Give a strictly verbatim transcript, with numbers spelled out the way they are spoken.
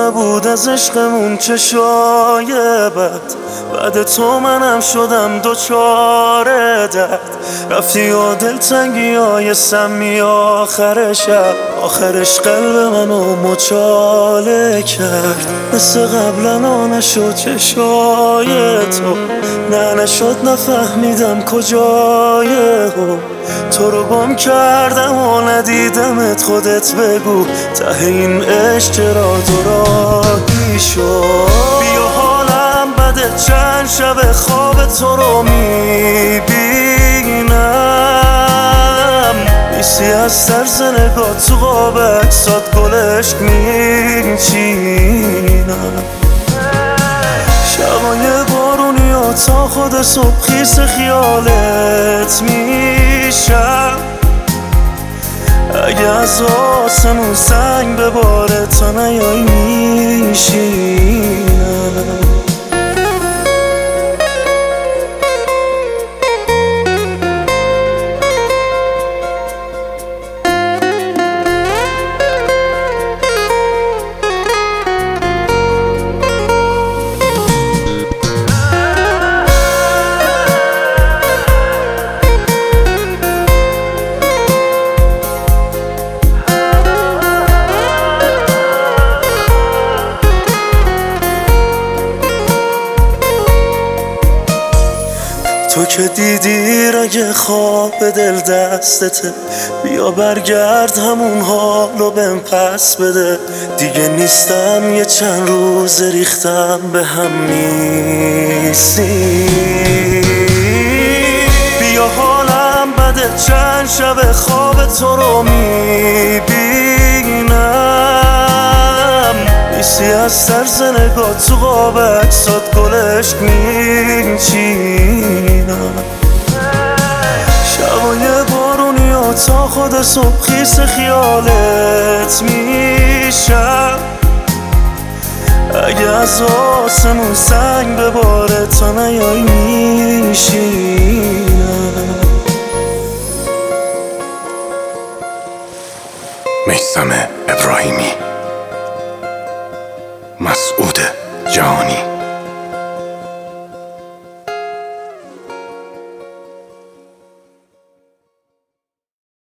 نبود از عشقمون چه شاید بعد تو منم شدم دوچار درد. رفتی و دلتنگی های سمی آخر شب، آخرش قلب منو مچاله کرد. مثل قبلا نشد چشای تو، نه نشد نفهمیدم کجای هم. تو رو گم کردم و ندیدمت، خودت بگو ته این عشق چرا دورانی شد. بیا حالم بده، چند شب خواب تو رو میبینم، نیستی از سرز نگاه تو قاب عکسات گلش میچینم. شبای بارونی و تا خود صبح خیس خیالت میشم. اگه از آسمون سنگ بباره تا نیایی میشینم. تو که دیدی رگ خواب دل دستته، بیا برگرد همون حالو بهم پس بده. دیگه نیستم یه چند روز ریختم به هم نیستی. بیا حالم بده، چند شب خواب تو رو میبینم، نیستی از سرز نگاه تو قاب عکسات گلش میچینم. شبای بارونی و تا خود صبح خیس خیالت میشم. اگه از آسمون سنگ بباره تا نیایی میشینم. میثم ابراهیمی، مسعود جهانی.